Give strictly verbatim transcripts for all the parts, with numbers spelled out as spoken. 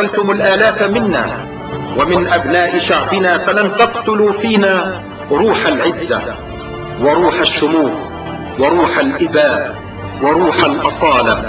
قتلتم الآلاف منا ومن أبناء شعبنا فلن تقتلوا فينا روح العزة وروح الشموخ وروح الإباء وروح الأصالة.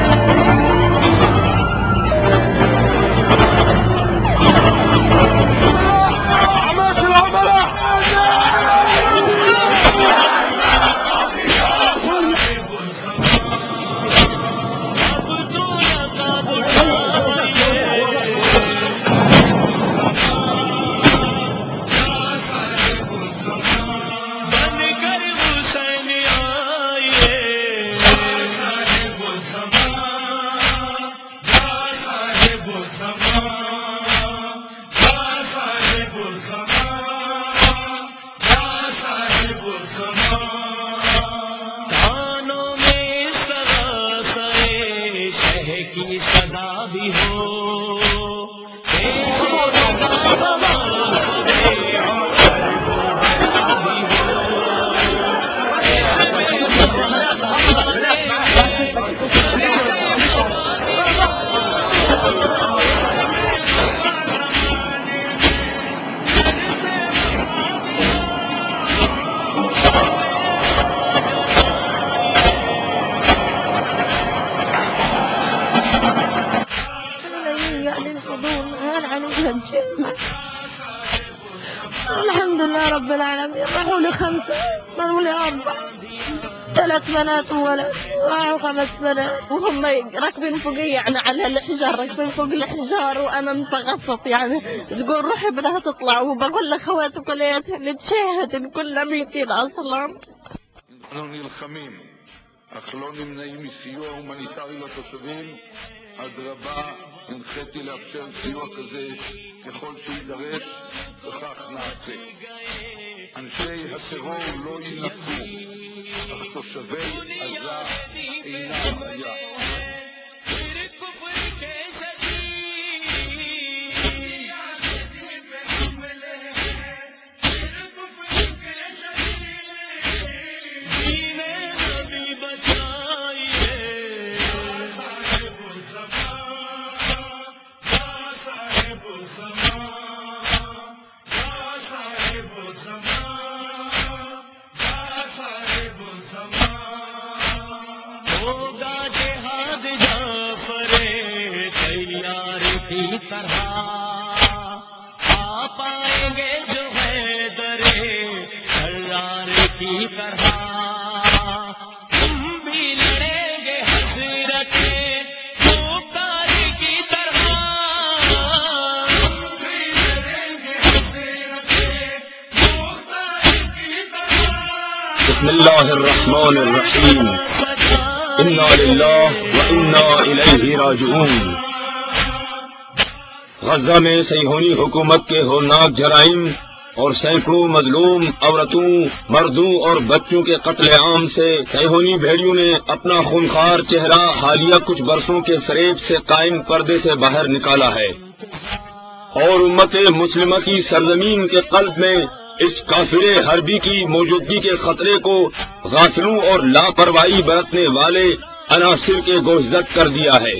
الحمد لله رب العالمين. راحوا لي خمسة، راحوا لي أربعة، ثلاث بنات وولد، راحوا خمس بنات وهم راكبين فوقي يعني على الحجار، راكبين فوق الحجار وأنا متغصط يعني تقول روحي بدها تطلع، وبقول لأخواتي كلياتهم اللي تشاهد كلنا ميتين أصلا. אנחנו נלחמים, אך לא נמנעים מסיוע הומניטרי לתושבים. אדרבה, הנחיתי לאפשר סיוע כזה ככל שידרש, וכך נעשה. אנשי הטרור לא ינקו, אך תושבי עזה אינם היה. بسم اللہ الرحمن الرحیم انا للہ وانا الیہ راجعون۔ غزہ میں صہیونی حکومت کے ہولناک جرائم اور سینکڑوں مظلوم عورتوں، مردوں اور بچوں کے قتل عام سے صہیونی بھیڑیوں نے اپنا خونخوار چہرہ حالیہ کچھ برسوں کے فریب سے قائم پردے سے باہر نکالا ہے، اور امت مسلمہ کی سرزمین کے قلب میں اس کافر حربی کی موجودگی کے خطرے کو غافلوں اور لاپرواہی برتنے والے عناصر کے گوشزد کر دیا ہے۔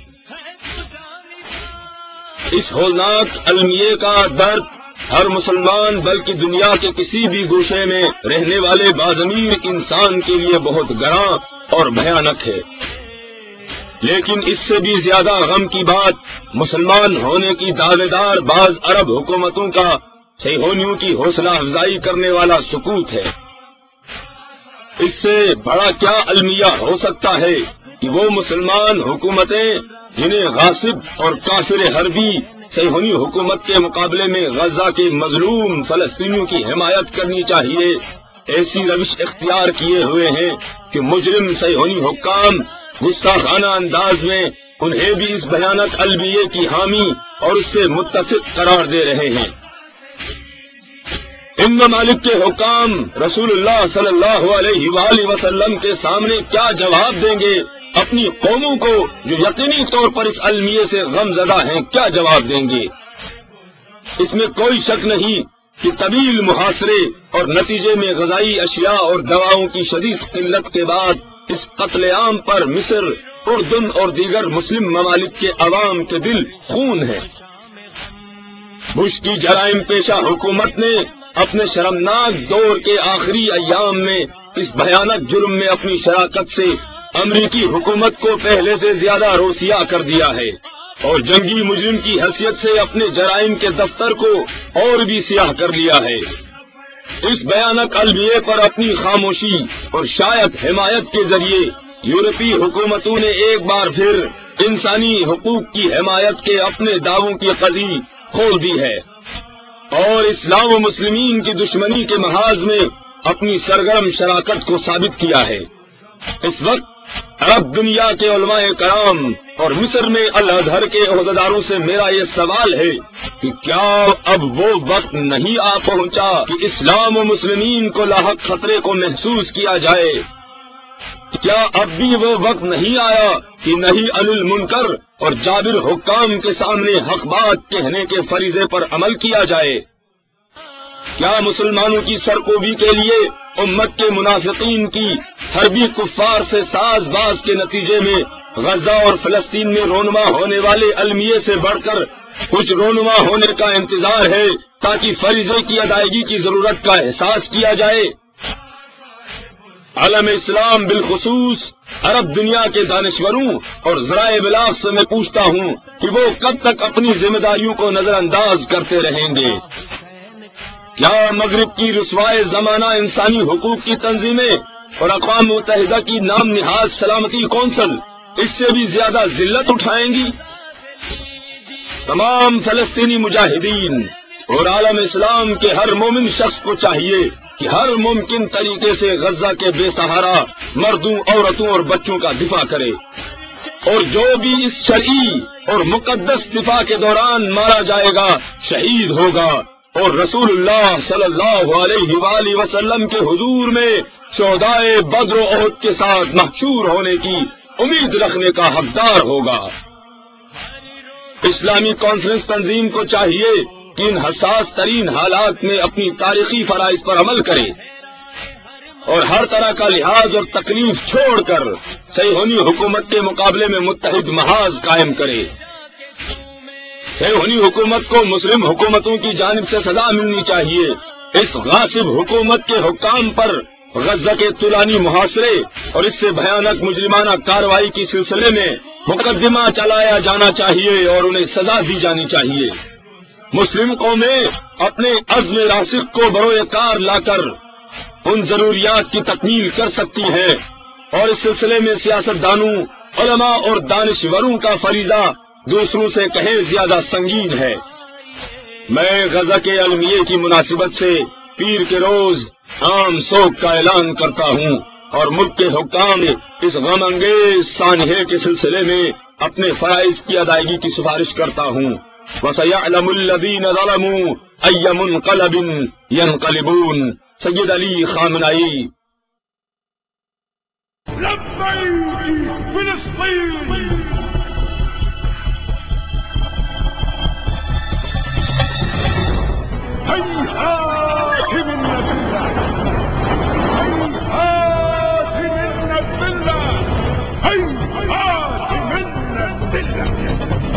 اس ہولناک المیے کا درد ہر مسلمان بلکہ دنیا کے کسی بھی گوشے میں رہنے والے باضمیر انسان کے لیے بہت گراں اور بھیانک ہے، لیکن اس سے بھی زیادہ غم کی بات مسلمان ہونے کی دعوے دار بعض عرب حکومتوں کا صہیونیوں کی حوصلہ افزائی کرنے والا سکوت ہے۔ اس سے بڑا کیا المیہ ہو سکتا ہے کہ وہ مسلمان حکومتیں جنہیں غاصب اور کافر حربی صہیونی حکومت کے مقابلے میں غزہ کے مظلوم فلسطینیوں کی حمایت کرنی چاہیے، ایسی روش اختیار کیے ہوئے ہیں کہ مجرم صہیونی حکام گستاخانہ انداز میں انہیں بھی اس بھیانک المیے کی حامی اور اس سے متفق قرار دے رہے ہیں۔ ان ممالک کے حکام رسول اللہ صلی اللہ علیہ وآلہ وسلم کے سامنے کیا جواب دیں گے؟ اپنی قوموں کو جو یقینی طور پر اس المیے سے غم زدہ ہیں کیا جواب دیں گے؟ اس میں کوئی شک نہیں کہ طویل محاصرے اور نتیجے میں غذائی اشیاء اور دواؤں کی شدید قلت کے بعد اس قتل عام پر مصر اردن اور دیگر مسلم ممالک کے عوام کے دل خون ہیں۔ بش کی جرائم پیشہ حکومت نے اپنے شرمناک دور کے آخری ایام میں اس بھیانک جرم میں اپنی شراکت سے امریکی حکومت کو پہلے سے زیادہ روسیا کر دیا ہے، اور جنگی مجرم کی حیثیت سے اپنے جرائم کے دفتر کو اور بھی سیاہ کر لیا ہے۔ اس بھیانک المیے پر اپنی خاموشی اور شاید حمایت کے ذریعے یورپی حکومتوں نے ایک بار پھر انسانی حقوق کی حمایت کے اپنے دعووں کی قضی کھول دی ہے، اور اسلام و مسلمین کی دشمنی کے محاذ میں اپنی سرگرم شراکت کو ثابت کیا ہے۔ اس وقت عرب دنیا کے علماء کرام اور مصر میں الازہر کے عہدیداروں سے میرا یہ سوال ہے کہ کیا اب وہ وقت نہیں آ پہنچا کہ اسلام و مسلمین کو لاحق خطرے کو محسوس کیا جائے؟ کیا اب بھی وہ وقت نہیں آیا کہ نہی عن المنکر اور جابر حکام کے سامنے حق بات کہنے کے فریضے پر عمل کیا جائے؟ کیا مسلمانوں کی سرکوبی کے لیے امت کے منافقین کی حربی کفار سے ساز باز کے نتیجے میں غزہ اور فلسطین میں رونما ہونے والے المیے سے بڑھ کر کچھ رونما ہونے کا انتظار ہے تاکہ فریضے کی ادائیگی کی ضرورت کا احساس کیا جائے؟ عالم اسلام بالخصوص عرب دنیا کے دانشوروں اور ذرائع ابلاغ سے میں پوچھتا ہوں کہ وہ کب تک اپنی ذمہ داریوں کو نظر انداز کرتے رہیں گے؟ کیا مغرب کی رسوائے زمانہ انسانی حقوق کی تنظیمیں اور اقوام متحدہ کی نام نہاد سلامتی کونسل اس سے بھی زیادہ ذلت اٹھائیں گی؟ تمام فلسطینی مجاہدین اور عالم اسلام کے ہر مومن شخص کو چاہیے کہ ہر ممکن طریقے سے غزہ کے بے سہارا مردوں، عورتوں اور بچوں کا دفاع کرے، اور جو بھی اس شرعی اور مقدس دفاع کے دوران مارا جائے گا شہید ہوگا، اور رسول اللہ صلی اللہ علیہ وآلہ وسلم کے حضور میں شہدائے بدر و احد کے ساتھ محشور ہونے کی امید رکھنے کا حقدار ہوگا۔ اسلامی کانفرنس تنظیم کو چاہیے کہ ان حساس ترین حالات میں اپنی تاریخی فرائض پر عمل کرے اور ہر طرح کا لحاظ اور تکلیف چھوڑ کر صہیونی حکومت کے مقابلے میں متحد محاذ قائم کرے۔ صہیونی حکومت کو مسلم حکومتوں کی جانب سے سزا ملنی چاہیے۔ اس غاصب حکومت کے حکام پر غزہ کے طولانی محاصرے اور اس سے بھیانک مجرمانہ کارروائی کی سلسلے میں مقدمہ چلایا جانا چاہیے اور انہیں سزا دی جانی چاہیے۔ مسلم قومیں اپنے عزم راسخ کو بروئے کار لا کر ان ضروریات کی تکمیل کر سکتی ہیں، اور اس سلسلے میں سیاست دانوں، علماء اور دانشوروں کا فریضہ دوسروں سے کہیں زیادہ سنگین ہے۔ میں غزہ کے المیے کی مناسبت سے پیر کے روز عام سوگ کا اعلان کرتا ہوں، اور ملک کے حکام اس غم انگیز سانحے کے سلسلے میں اپنے فرائض کی ادائیگی کی سفارش کرتا ہوں۔ وَسَيَعْلَمُ الَّذِينَ ظَلَمُوا أَيَّ مُنْقَلَبٍ يَنْقَلِبُونَ۔ سید علی خامنائی۔ لبيك فلسطين هيهات منا بالله، هيهات منا بالله، هيهات منا بالله.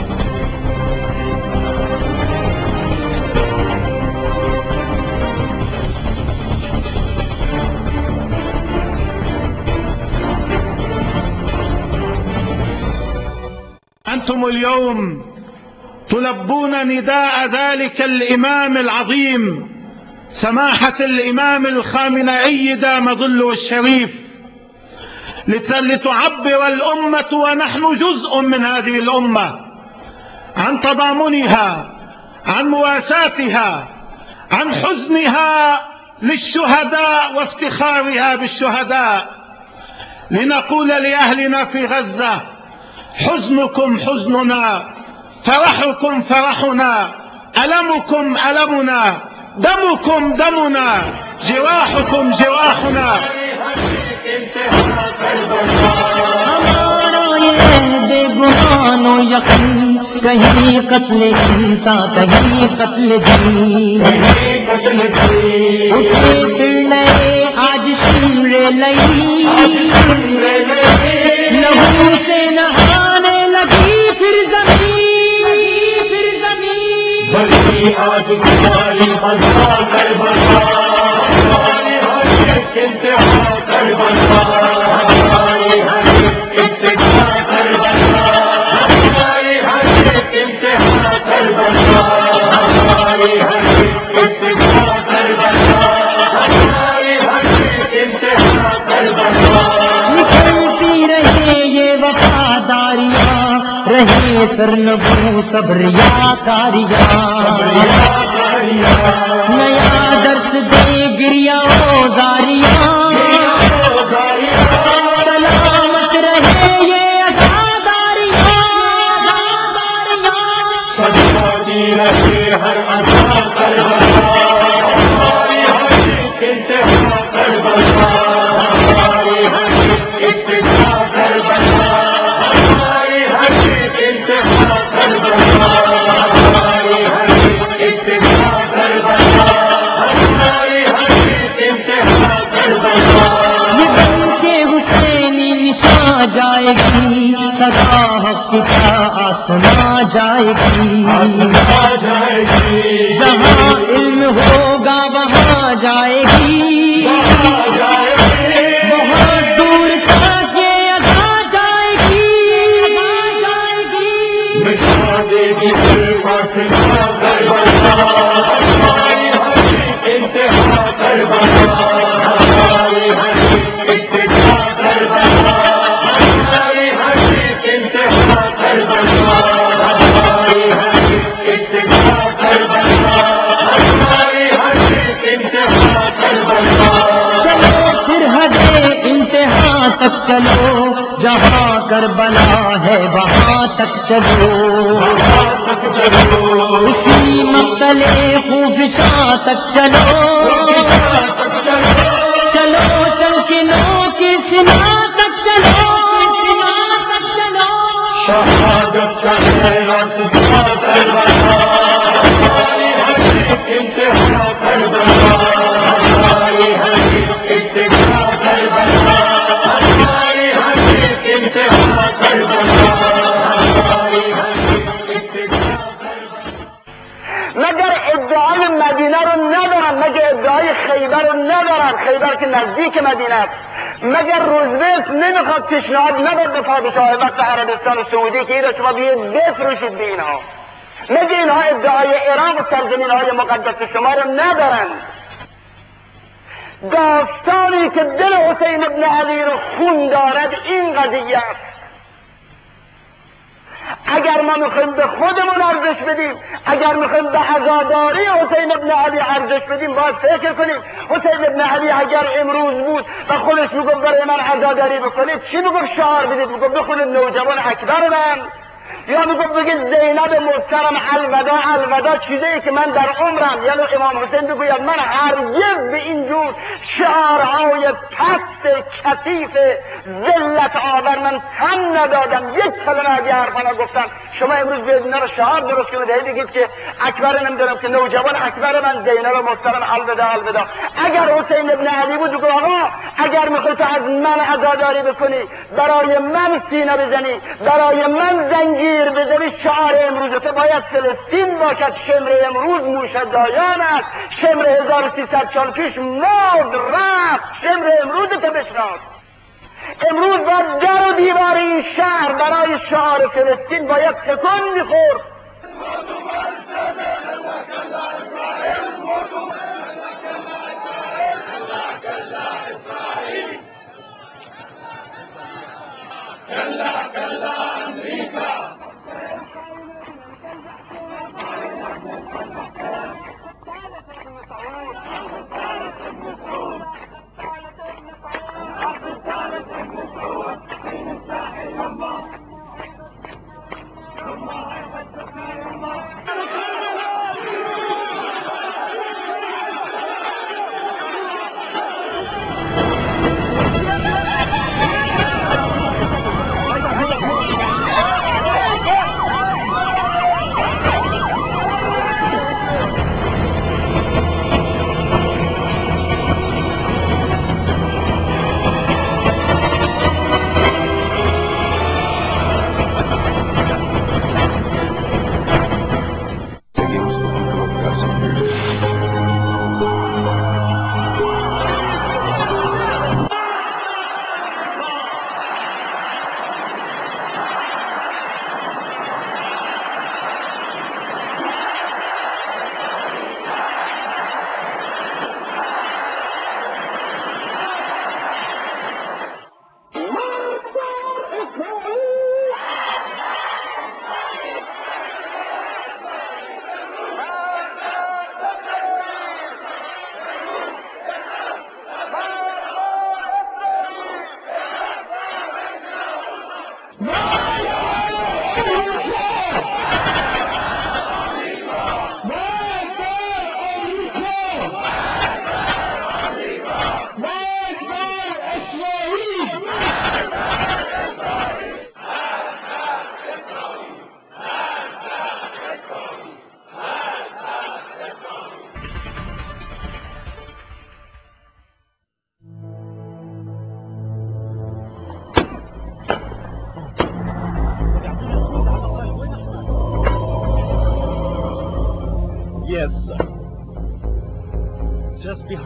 أنتم اليوم تلبون نداء ذلك الإمام العظيم سماحة الإمام الخامنئي دام ظله الشريف، لتعبر الأمة ونحن جزء من هذه الأمة عن تضامنها، عن مواساتها، عن حزنها للشهداء وافتخارها بالشهداء، لنقول لأهلنا في غزة: حزنكم حزننا، فرحكم فرحنا، ألمكم ألمنا، دمكم دمنا، جراحكم جراحنا. ہمارا یہ بے گمان و یقین، کہیں قتل انسان کہیں قتل دین، اٹھے پھر لئے آج سمرے لئی، لہو سے نہ رہے سرنگو سب ریاکاریاں، نیا درس دے گریا زاریاں، سلامت رہے یہ عزاداریاں، سجادی رہے ہر عزا کربلا، ہماری حقیق انتہا کربلا، ہماری حقیق انتہا کربلا، ہماری حقیق انتہا کربلا، ہماری حقیق انتہا کربلا، ہماری حقیق انتہا کربلا۔ یہ بن کے حسینی نشاں جائے گی، صدا حق کا آسماں جائے گی، جائے گی، جہاں علم ہوگا وہاں جائے گی، بہت دور تک یہ ادا جائے گی، جائے گی، مٹا دے گی فاطمہ کربلا، ہماری حقیق انتہا کربلا، ہماری حقیق انتہا کربلا، ہماری حقیق انتہا کربلا، ہماری حقیق انتہا کربلا، ہماری حقیق انتہا کربلا۔ چلو پھر حد انتہا تک چلو، جہاں کربلا ہے وہاں تک چلو، اسی مقتل خوفشاں تک چلو، چلو چل کے نو کی سنا تک چلو، شہادت کا راستہ کربلا، ہماری حقیق انتہا کربلا، ہماری حقیق انتہا کربلا، ہماری حقیق انتہا کربلا، ہماری حقیق انتہا کربلا۔ مگر ادعای مدینه رو ندارن، مگر ادعای خیبر رو ندارن، خیبر که نزدیک مدینه است. مگر روزویلت نمیخواد پیشنهاد نداد به پادشاه وقت عربستان سعودی که ایرا شما بیاید بفروشید به اینها. مگر اینها ادعای عراق و سرزمین های مقدس شما رو ندارن. داستانی که دل حسین ابن علی رو خون دارد این قضیه است. اگر ما میخوایم به خودمون ارزش بدیم، اگر میخوایم به عزاداری حسین ابن علی ارزش بدیم، باید فکر کنیم حسین ابن علی اگر امروز بود و خودش میگفت برای من عزاداری بکنید، چی میگفت؟ شعار بدید، میگفت بخونید نوجوان اکبر من، یا میگفت بگید زینب محترم الوداع الوداع، چیزی که من در عمرم، یعنی امام حسین بگوید من هرگز به اینجور شعارهای پست کثیف ذلت آور من تن ندادم، یک کلمه از این حرفا نگفتم. شما امروز بیاید اینا رو شعار درست کنید، هی بگید که اکبر نمیدونم که نوجوان اکبر من، زینب محترم الوداع الوداع. اگر حسین ابن علی بود بگو آقا اگر میخوای تو از من عزاداری بکنی، برای من سینه بزنی، برای من زنجیر بزنی، شعار امروز تو باید فلسطین باشد. شمر امروز موشدایان است، شمر هزار و سیصد سال پیش مرد رفت، شمر امروز تو بشناس. امروز باید در و دیوار این شهر برای شعار فلسطین باید تکان میخورد. الله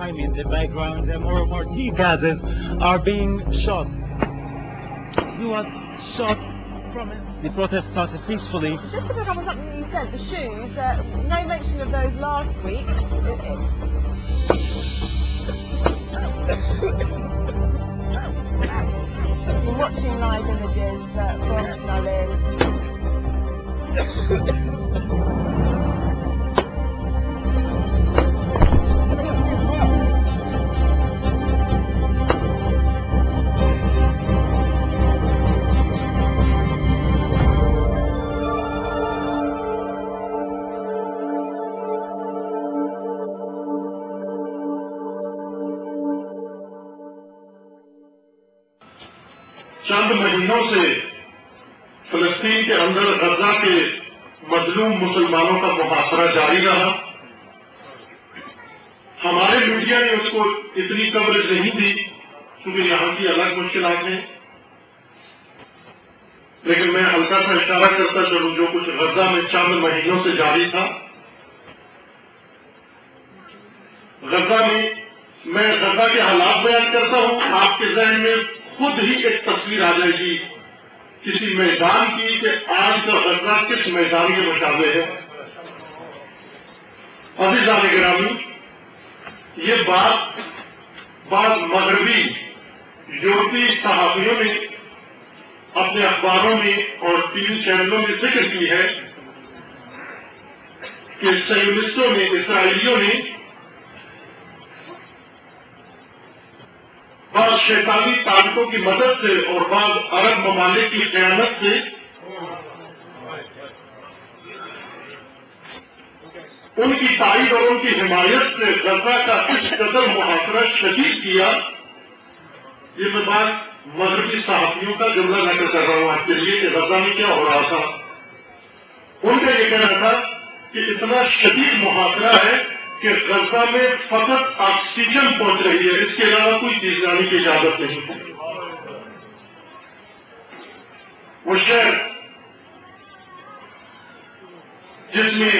time in the background, and more and more tear gases are being shot. He was shot from it. The protest started peacefully. Just to pick up on something you said, the shoes, uh, no mention of those last week. We're watching live images uh, from Berlin. چند مہینوں سے فلسطین کے اندر غزہ کے مظلوم مسلمانوں کا محاصرہ جاری رہا. ہمارے میڈیا نے اس کو اتنی کوریج نہیں دی کیونکہ یہاں کی الگ مشکلات ہیں، لیکن میں ہلکا سا اشارہ کرتا چلوں جو کچھ غزہ میں چند مہینوں سے جاری تھا. غزہ میں میں غزہ کے حالات بیان کرتا ہوں، آپ کے ذہن میں خود ہی ایک تصویر آ جائے گی کسی میدان کی کہ آج کا غزہ کس میدان کے مشابہ ہے. عزیزان گرامی، یہ بات بعض مغربی یورپی صحافیوں نے اپنے اخباروں میں اور ٹی وی چینلوں میں ذکر کی ہے کہ صہیونسٹوں نے، اسرائیلیوں نے بعض شیطانی طاقتوں کی مدد سے اور بعض عرب ممالک کی خیانت سے ان کی تائید اور ان کی حمایت سے غزہ کا اس قدر محاصرہ شدید کیا. یہ میں بات مغربی صحافیوں کا جملہ نقل کر رہا ہوں آپ کے لیے کہ غزہ میں کیا ہو رہا تھا. ان کا یہ کہنا تھا کہ اتنا شدید محاصرہ ہے کہ غزہ میں فقط آکسیجن پہنچ رہی ہے، اس کے علاوہ کوئی چیز جانے کی اجازت نہیں ہے. وہ شہر جس میں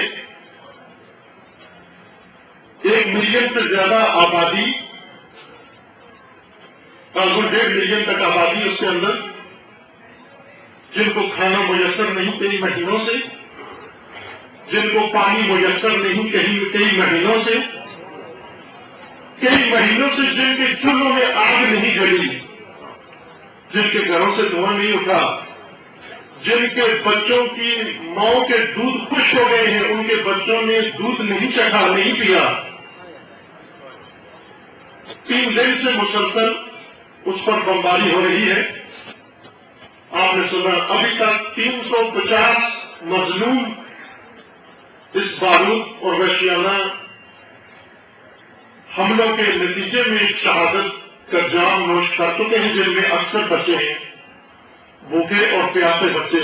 ایک ملین سے زیادہ آبادی، تقریباً ڈیڑھ ملین تک آبادی اس کے اندر، جن کو کھانا میسر نہیں کئی مہینوں سے، جن کو پانی میسر نہیں کہیں کئی مہینوں سے، کئی مہینوں سے جن کے چولہوں میں آگ نہیں جلی، جن کے گھروں سے دھواں نہیں اٹھا، جن کے بچوں کی ماؤں کے دودھ خشک ہو گئے ہیں، ان کے بچوں نے دودھ نہیں چکھا، نہیں پیا. تین دن سے مسلسل اس پر بمباری ہو رہی ہے. آپ نے سنا ابھی تک تین سو پچاس مظلوم اس بارود اور وحشیانہ حملوں کے نتیجے میں شہادت کا جام نوش کر چکے ہیں، جن میں اکثر بچے ہیں، بھوکے اور پیاسے بچے.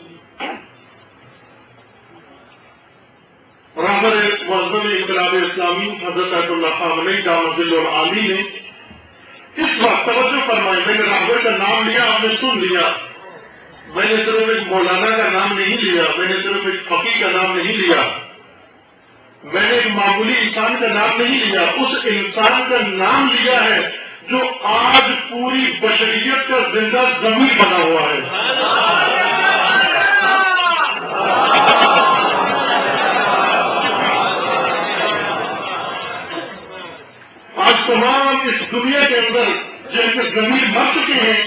رہبر معظم انقلاب اسلامی حضرت آیت اللہ خامنئی دامت ظل العالی نے اس وقت توجہ فرمائی. میں نے رہبر کا نام لیا، آپ نے سن لیا. میں نے صرف ایک مولانا کا نام نہیں لیا، میں نے صرف ایک فقیر کا نام نہیں لیا، میں نے ایک معمولی انسان کا نام نہیں لیا، اس انسان کا نام لیا ہے جو آج پوری بشریت کا زندہ ضمیر بنا ہوا ہے. آج تمام اس دنیا کے اندر جن کے ضمیر مر چکے ہیں،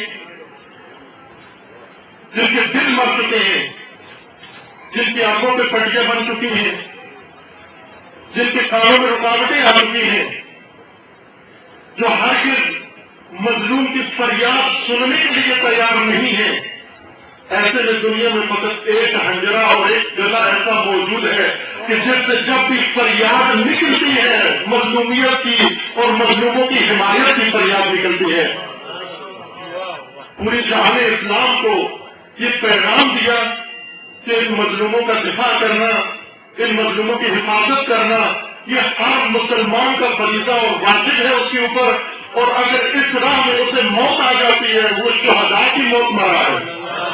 جن کے دل مر چکے ہیں، جن کی آنکھوں پہ پٹیاں بن چکی ہیں، جن کے کانوں میں رکاوٹیں آ چکی ہیں، جو ہرگز مظلوم کی فریاد سننے کے لیے تیار نہیں ہے، ایسے میں دنیا میں فقط ایک ہنجرا اور ایک گلا ایسا موجود ہے کہ جس سے جب بھی فریاد نکلتی ہے مظلومیت کی اور مظلوموں کی حمایت کی فریاد نکلتی ہے. پوری جہان اسلام کو یہ پیغام دیا کہ ان مظلوموں کا دفاع کرنا، ان مظلوموں کی حفاظت کرنا یہ ہر مسلمان کا فریضہ اور واجب ہے اس کے اوپر، اور اگر اس راہ میں اسے موت آ جاتی ہے وہ شہداء کی موت مرا ہے.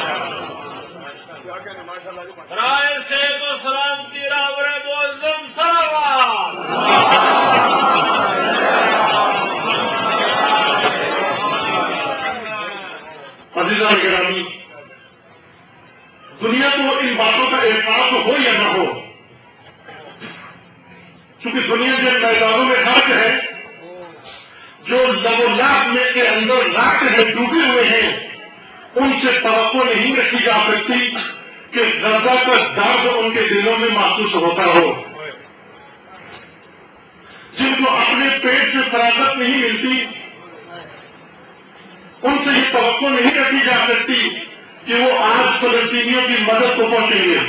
رائے سے تو سلام کی راورے بولم سلام دنیا کے میدانوں میں غرق ہے، جو لبولاک میں کے اندر راک ہے، ڈوبے ہوئے ہیں، ان سے توقع نہیں رکھی جا سکتی کہ غزہ کا درد ان کے دلوں میں محسوس ہوتا ہو، جن کو اپنے پیٹ سے فراغت نہیں ملتی، ان سے یہ توقع نہیں رکھی جا سکتی کہ وہ آج فلسطینیوں کی مدد کو پہنچیں گے۔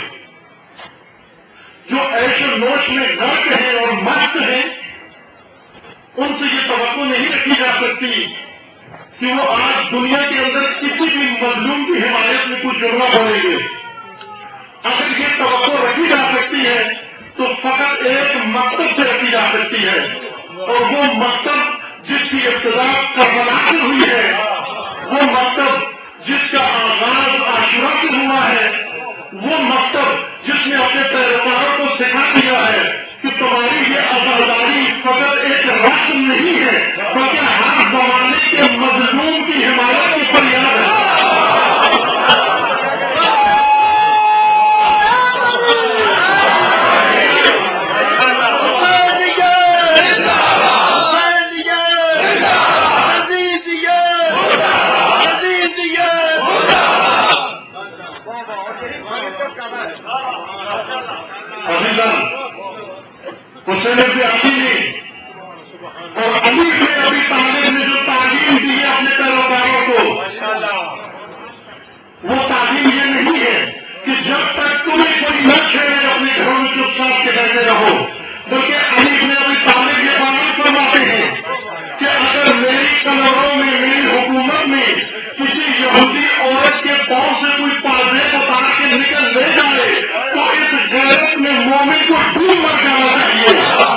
جو ایش و نوش میں غرق ہیں اور مست ہیں، ان سے یہ توقع نہیں رکھی جا سکتی کہ وہ آج دنیا کے اندر کسی بھی مظلوم کی حمایت میں کچھ جڑنا پڑیں گے۔ اگر یہ توقع رکھی جا سکتی ہے تو فقط ایک مقصد سے رکھی جا سکتی ہے، اور وہ مقصد جس کی ابتدا کربلا سے ہوئی ہے، وہ مقصد جس کا آغاز عاشورہ سے ہوا ہے، وہ مقصد جس نے اپنے پیروکاروں کو سکھا دیا ہے کہ تمہاری یہ آزاداری فقط ایک رسم نہیں ہے بلکہ ہر زمانے کے مظلوم کی حمایت کی فریاد ہے۔ حسین سے علی اور علی سے ابھی طالب نے جو تعلیم دی ہے اپنے پیروکاروں کو، وہ تعلیم یہ نہیں ہے کہ جب تک تمہیں کوئی نہ چھیڑے اپنے گھروں میں چپ چاپ کے بیٹھے رہو، بلکہ علی نے ابھی طالب یہ بات فرماتے ہیں کہ اگر میری کلروں میں، میری حکومت میں کسی یہودی عورت کے پاؤں سے کوئی پردے اتار کے نکل لے جائے تو اس غیرت میں مومن کو ڈوب مر جانا چاہیے۔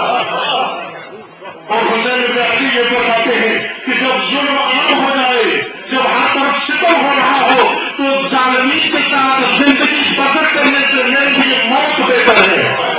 اور حسین بن علی یہ بتاتے ہیں کہ جب ظلم عام ہو جائے، جب ہر طرف ستم ہو رہا ہو، تو ظالمی کے ساتھ زندگی بسر کرنے سے میرے لیے موت بہتر ہے۔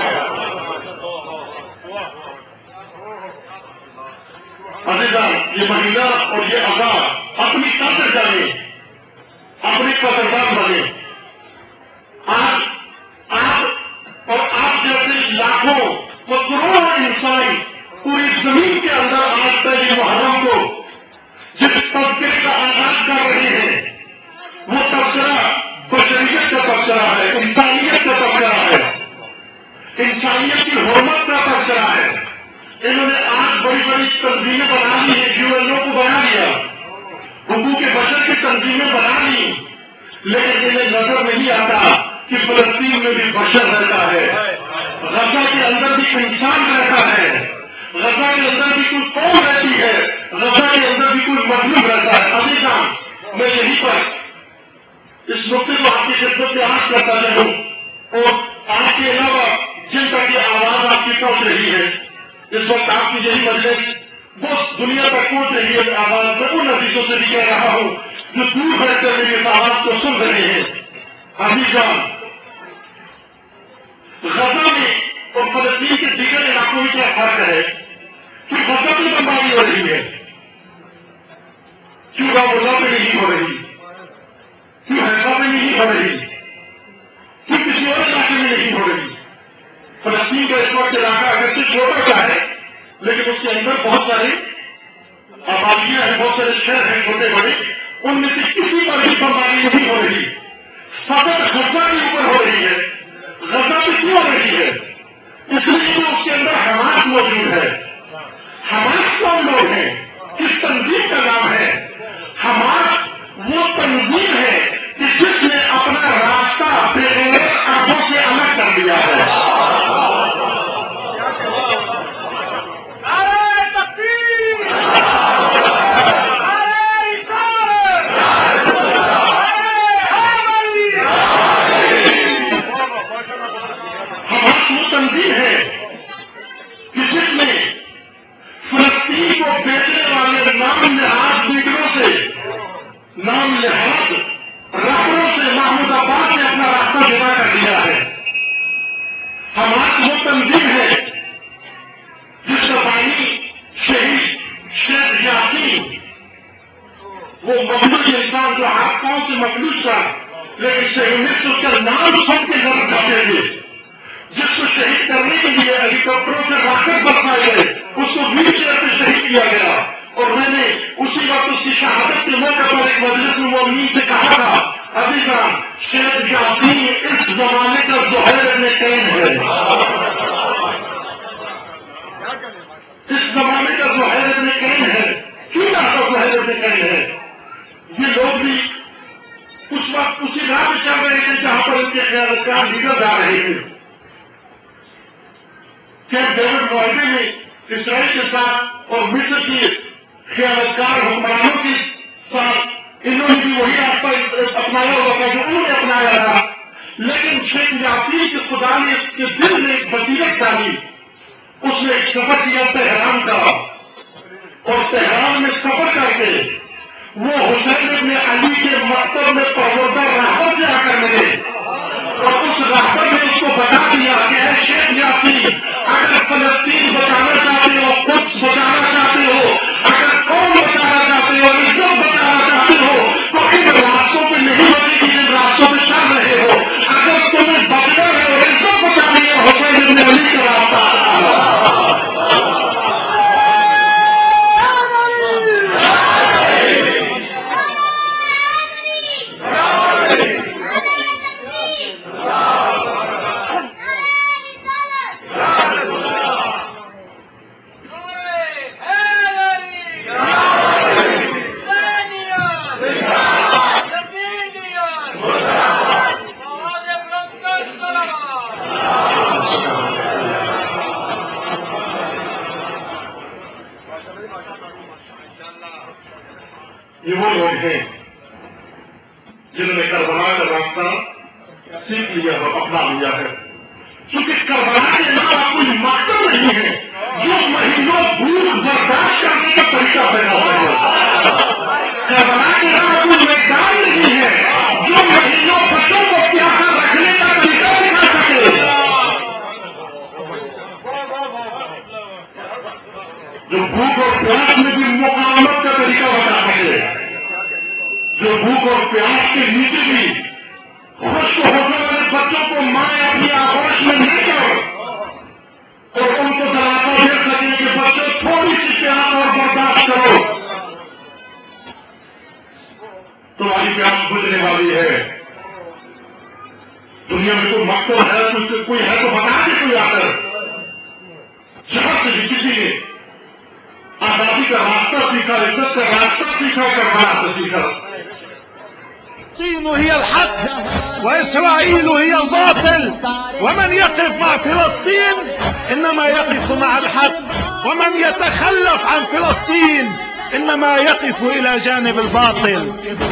عزیزاں، یہ مہینہ اور یہ آزاد اپنی قدر جانے، اپنی قدردان بنے۔ آج آپ اور آپ جیسے لاکھوں و کروڑوں انسان پوری زمین کے اندر آج پہلی محرم کو جس تذکرے کا آغاز کر رہے ہیں، وہ تذکرہ بشریت کا تذکرہ ہے، انسانیت کا تذکرہ ہے، انسانیت کی حرمت کا تذکرہ ہے۔ انہوں نے آج بڑی بڑی تنظیمیں بنا لی ہیں، یو این او کو بنا لیا، حقوق بشر کی تنظیمیں بنا لی، لیکن انہیں نظر نہیں آتا کہ فلسطین میں بھی بشر رہتا ہے، غزہ کے اندر بھی انسان رہتا ہے، غزہ کے اندر بھی کوئی قوم رہتی ہے، غزہ کے اندر بھی کوئی مظلوم رہتا ہے۔ عزیزاں، میں یہیں پر اس نقطے کو آپ کی خدمت سے عرض کرتا چلوں، اور آپ کے علاوہ جن تک یہ آواز آپ کی پہنچ رہی ہے، اس وقت آپ کی یہی مجلس وہ دنیا تک پہنچ رہی ہے آواز، میں ان عزیزوں سے بھی کہہ رہا ہوں جو دور بیٹھ کر میری اس آواز کو سن رہے ہیں۔ عزیزاں، غزہ میں اور فلسطین کے دیگر علاقوں میں کیا فرق ہے کہ غزہ میں بمباری ہو رہی ہے، کیوں رام اللہ میں نہیں ہو رہی، کیوں حیفا میں نہیں ہو رہی، کیوں کسی اور علاقے میں نہیں ہو رہی۔ فلسطین کا اس وقت علاقہ اگرچہ چھوٹا سا ہے، لیکن اس کے اندر بہت سارے آبادیاں ہیں، بہت سارے شہر ہیں چھوٹے بڑے، ان میں سے کسی پر بھی بمباری نہیں ہو رہی، فقط غزہ کے اوپر ہو رہی ہے۔ غزہ میں کیوں ہو رہی ہے؟ اس لیے کہ اس کے اندر حماس موجود ہے۔ حماس کون لوگ ہیں؟ کس تنظیم کا نام ہے؟ حماس وہ تنظیم ہے کہ جس نے اپنا راستہ بغیر آنکھوں سے الگ کر دیا ہے۔ تنظیم ہے کہ جس نے فلسطین کو بیچنے والے نام نہاد لیڈروں سے، نام نہاد رہبروں سے محمود عباس نے اپنا راستہ جدا کر دیا ہے۔ ہماری وہ تنظیم ہے جس کا بانی شہید شیخ یاسین، وہ مخلوق انسان جو ہاتھ پاؤں سے مخلوق تھا، لیکن شہید اس کا نام سب کے گھر جاتے تھے، جس کو شہید کرنے کے لیے ہیلی کاپٹروں سے راکٹ برسائے گئے، اس کو ویل چیئر پہ شہید کیا گیا، اور میں نے اسی وقت اس کی شہادت کے موقع پر ایک مجلس المومنین سے کہا تھا، ابھی کا شیخ یاسین اس زمانے کا زہیر ابن کین ہے، اس زمانے کا زہیر ابن کین ہے۔ کیوں کہا زہیر ابن کین ہے؟ یہ لوگ بھی اس وقت اسی راہ میں چل رہے تھے جہاں پر ان کے خیالات نکل جا رہے تھے۔ کیمپ ڈیوڈ معاہدے میں اسرائیل کے ساتھ اور مصر کی خیالات کار حکمرانوں کے ساتھ انہوں نے بھی وہی راستہ اپنایا ہوا تھا جو انہوں نے اپنایا تھا، لیکن شیخ یاسین کے خدا نے اس کے دل میں ایک بصیرت ڈالی، اس نے ایک سفر کیا تہران کا، اور تہران میں سفر کر کے وہ حسین ابن علی کے مکتب میں پروردہ راہبر سے آ کر ملے، اور اس راہبر نے اس کو بتا دیا کہ اے شیخ یاسین، اگر فلسطین بچانا چاہتے ہو، قدس بچانا چاہتے ہو، اگر قوم بچانا چاہتے ہو، عزت بچانا چاہتے ہو، تو ان راستوں پہ نہیں بنے گی جن راستوں پہ چل رہے ہو۔ اگر تمہیں بچنا ہے اور عزت بچانی ہے، حسین ابن علی کا راستہ یہ وہ لوگ ہیں جنہوں نے کربلا کا راستہ سیکھ لیا ہے، اپنا لیا ہے، کیونکہ کربلا کے علاوہ کوئی مقصد نہیں ہے جو مہینوں بھوک برداشت کرنے کا طریقہ پیدا ہوا ہے۔ کربلا کے علاوہ کوئی میدان نہیں ہے جو مہینوں بچوں کو پیاسا رکھنے کا طریقہ دکھا سکے۔ جو بھوک اور پیاس میں بھی مقاومت کا طریقہ بتا سکے، جو بھوک اور پیاس کے نیچے بھی خشک ہونے والے بچوں کو ماں اپنی آغوش میں لے کر اور ان کو دلاتا دے سکے کہ بچوں تھوڑی سی پیاس اور برداشت کرو، تمہاری پیاس بجھنے والی ہے۔ دنیا میں کوئی مقصد ہے، کوئی ہے تو بتا دے کوئی آ کر۔ شہر سے بھی کسی نے آزادی کا راستہ سیکھا، عزت کا راستہ سیکھا، کربلا سے سیکھا۔ فلسطين هي الحق وإسرائيل هي الباطل، ومن يقف مع فلسطين إنما يقف مع الحق، ومن يتخلف عن فلسطين إنما يقف إلى جانب الباطل.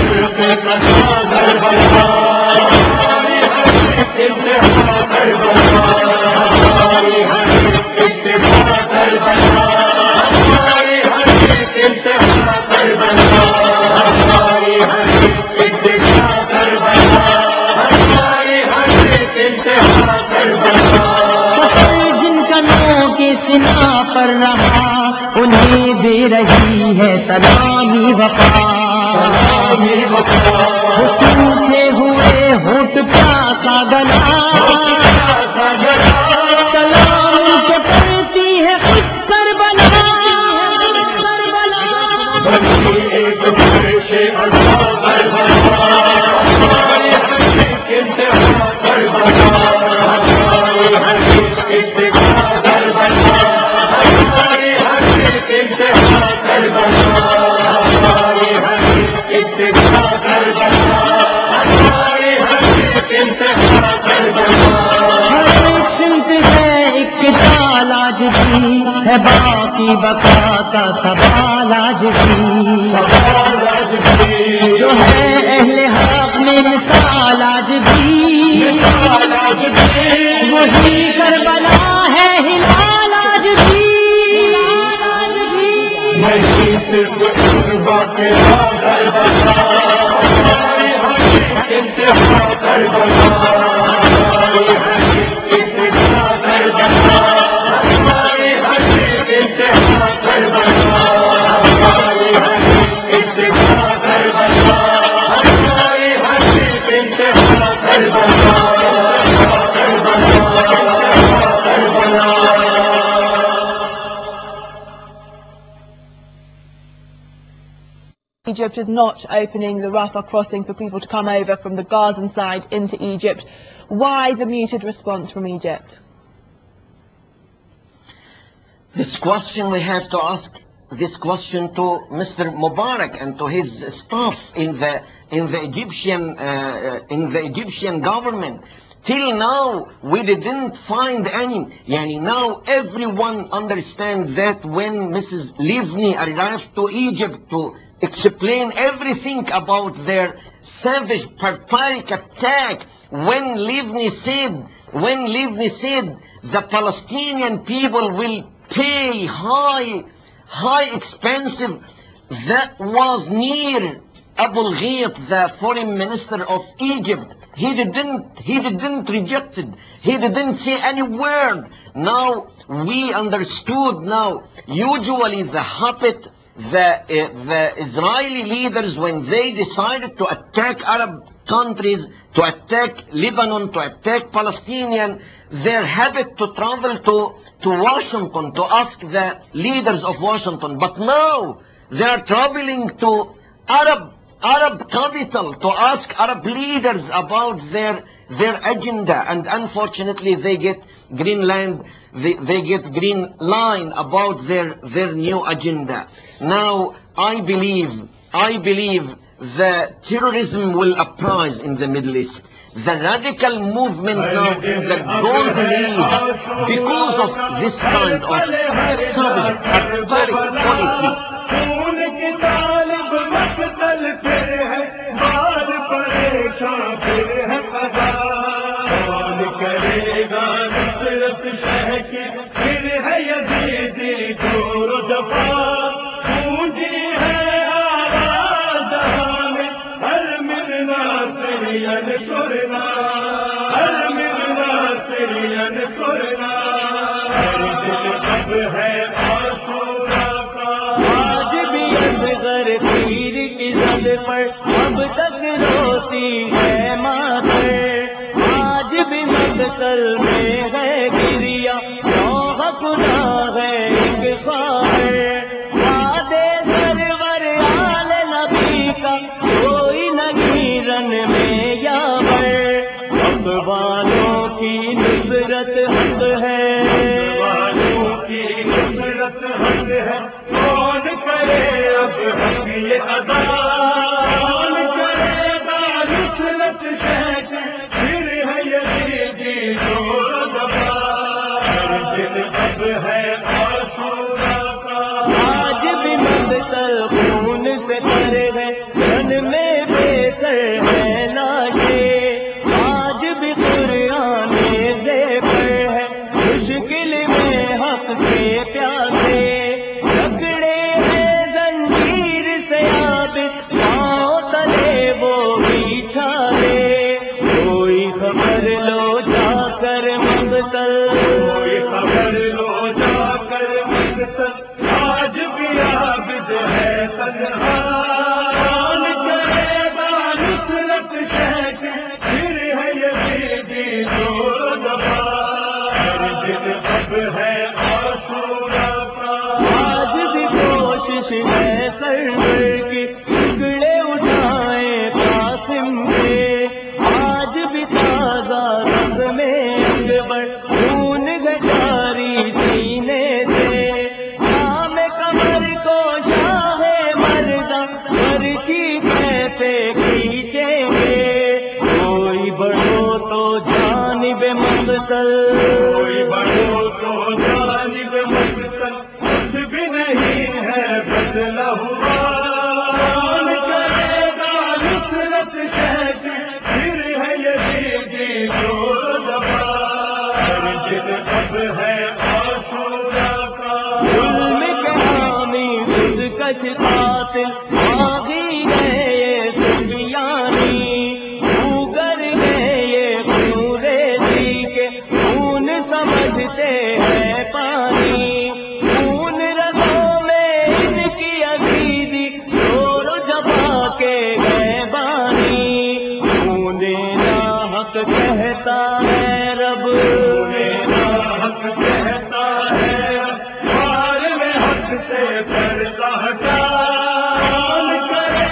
جن کنوں کے سنا پر رہا انہیں دے رہی ہے سلامی وفا، سے ہوئے ہوٹ کا گلا، سلام سے پڑتی ہے خود کربلا۔ ہے باقی بقا کا سوال آج بھی، جو ہے اہل حق میں مثال آج بھی، وہی کربلا ہے ہلال آج بھی۔ انتہا Egypt is not opening the Rafah crossing for people to come over from the Gazan side into Egypt. Why the muted response from Egypt? This question we have to ask this question to Mister Mubarak and to his staff in the in the Egyptian uh, in the Egyptian government. Till now, we didn't find any. Yani now everyone understands that when Missus Livni arrived to Egypt to explain everything about their savage, barbaric attack, when Livni said, when Livni said the Palestinian people will pay high, high expensive, that was near Abu al-Ghait, the foreign minister of Egypt. He didn't, he didn't reject it. He didn't say any word. Now, we understood now, usually the habit, the, uh, the Israeli leaders, when they decided to attack Arab countries, to attack Lebanon, to attack Palestinian, their habit to travel to, to Washington, to ask the leaders of Washington. But now, they are traveling to Arab Arab capital to ask Arab leaders about their their agenda, and unfortunately they get Greenland, they, they get green line about their their new agenda. Now I believe I believe the terrorism will uprise in the Middle East. The radical movement now is the golden age because of this kind of savage, barbaric policy. اب تک روتی ہے ماتر، آج بھی مقتل میں ہے گریا، نوح گناہ ہے ایک خواہر، وعدے سرور آل نبی کا کوئی نہیں رن میں یاور، حق والوں کی نصرت حق ہے، والوں کی نصرت حق ہے، کون کرے اب حق یہ ادا، سے پردہ ہٹا، کون کرے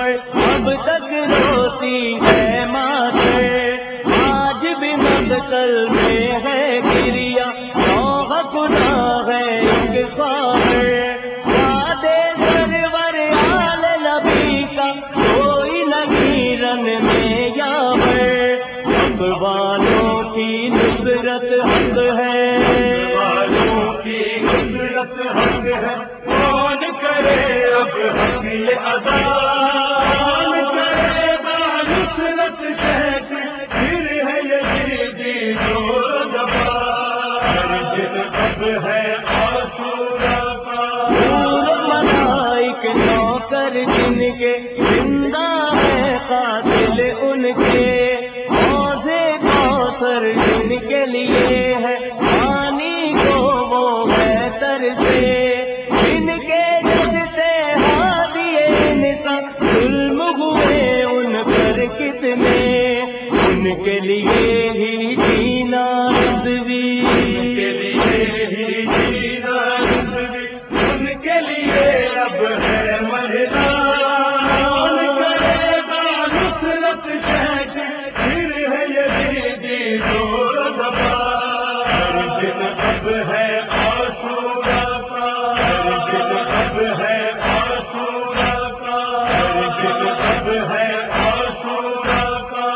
اب تک روتی ہے ماتھے، آج بھی مقتل میں ہے گریا، نوح خدا ہے ایک خواہ، وعدے سرور آل نبی کا کوئی نہیں رن میں یاور، اب والوں کی نصرت حق ہے، والوں کی نصرت حق ہے، کون کرے اب حق ادا، کون کرے با نصرت شہد، پھر ہے یزیدی زور دبا، ارجن اب ہے عاشورا کا، نور ملائک نوکر جن کے، زندہ ہے قاتل ان کے، حوض کوثر جن کے لیے ہے، پانی کو وہ بہتر سے، جن کے جد سے ہادیے نساء ظلم ہوئے ان پر کتنے، ان کے لیے ہی جینا رضوی، ان کے لیے ہی جینا رضوی، ان کے لیے اب ہے مرنا، کون کرے گا نصرت شہد، پھر ہے یزیدی زور دبا، ارجن اب ہے عاشورا کا، ارجن اب ہے عاشورا کا، ارجن اب ہے عاشورا کا۔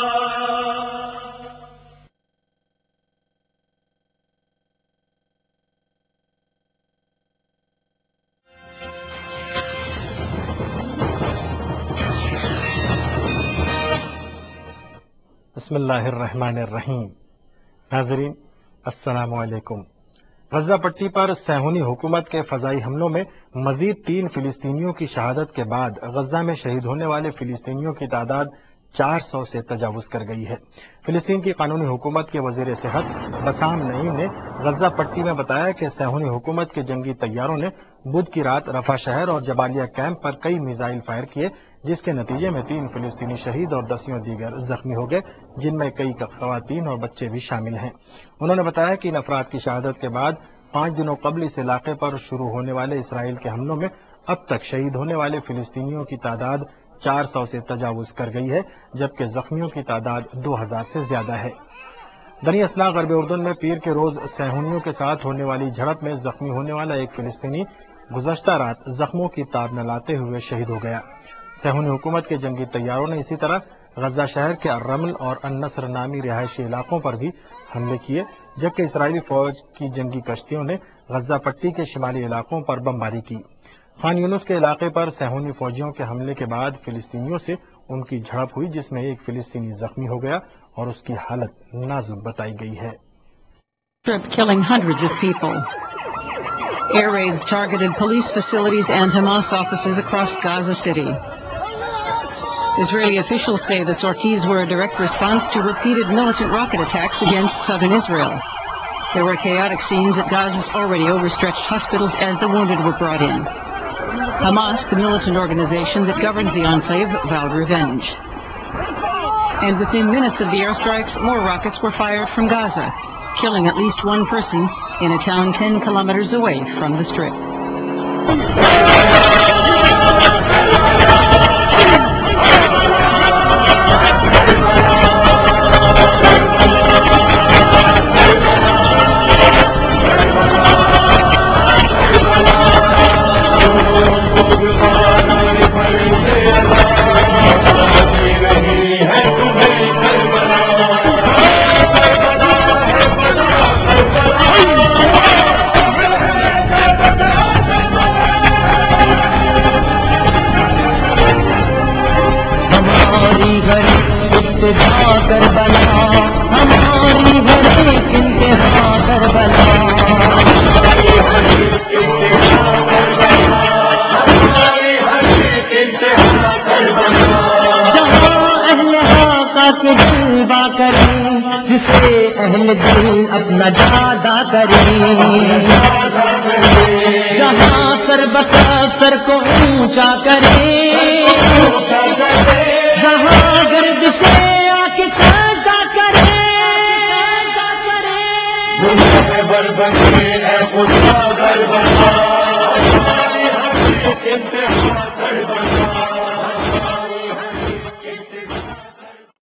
بسم اللہ الرحمن الرحیم۔ ناظرین السلام علیکم۔ غزہ پٹی پر صہیونی حکومت کے فضائی حملوں میں مزید تین فلسطینیوں کی شہادت کے بعد غزہ میں شہید ہونے والے فلسطینیوں کی تعداد چار سو سے تجاوز کر گئی ہے۔ فلسطین کی قانونی حکومت کے وزیر صحت بسام نعیم نے غزہ پٹی میں بتایا کہ صہیونی حکومت کے جنگی طیاروں نے بدھ کی رات رفح شہر اور جبالیہ کیمپ پر کئی میزائل فائر کیے، جس کے نتیجے میں تین فلسطینی شہید اور دسیوں دیگر زخمی ہو گئے، جن میں کئی خواتین اور بچے بھی شامل ہیں۔ انہوں نے بتایا کہ ان افراد کی شہادت کے بعد پانچ دنوں قبل اس علاقے پر شروع ہونے والے اسرائیل کے حملوں میں اب تک شہید ہونے والے فلسطینیوں کی تعداد چار سو سے تجاوز کر گئی ہے، جبکہ زخمیوں کی تعداد دو ہزار سے زیادہ ہے۔ بنی اسنا غرب اردن میں پیر کے روز صہیونیوں کے ساتھ ہونے والی جھڑپ میں زخمی ہونے والا ایک فلسطینی گزشتہ رات زخموں کی تاب نہ لاتے ہوئے شہید ہو گیا۔ صہیونی حکومت کے جنگی طیاروں نے اسی طرح غزہ شہر کے الرمل اور النصر نامی رہائشی علاقوں پر بھی حملے کیے، جبکہ اسرائیلی فوج کی جنگی کشتیوں نے غزہ پٹی کے شمالی علاقوں پر بمباری کی۔ خان یونس کے علاقے پر صہیونی فوجیوں کے حملے کے بعد فلسطینیوں سے ان کی جھڑپ ہوئی، جس میں ایک فلسطینی زخمی ہو گیا اور اس کی حالت نازک بتائی گئی ہے۔ Killing hundreds of people. Air raids targeted police facilities and Hamas offices across Gaza City. Israeli officials say the sorties were a direct response to repeated militant rocket attacks against southern Israel. There were chaotic scenes at Gaza's already overstretched hospitals as the wounded were brought in. Hamas, the militant organization that governs the enclave, vowed revenge. And within minutes of the airstrikes, more rockets were fired from Gaza, killing at least one person in a town ten kilometers away from the Strip. اپنا جادہ کریں، جہاں سر بسر کو اونچا کریں، جہاں گرد سے آ کے سجدہ کریں، دنیا میں بربنی ہے خدا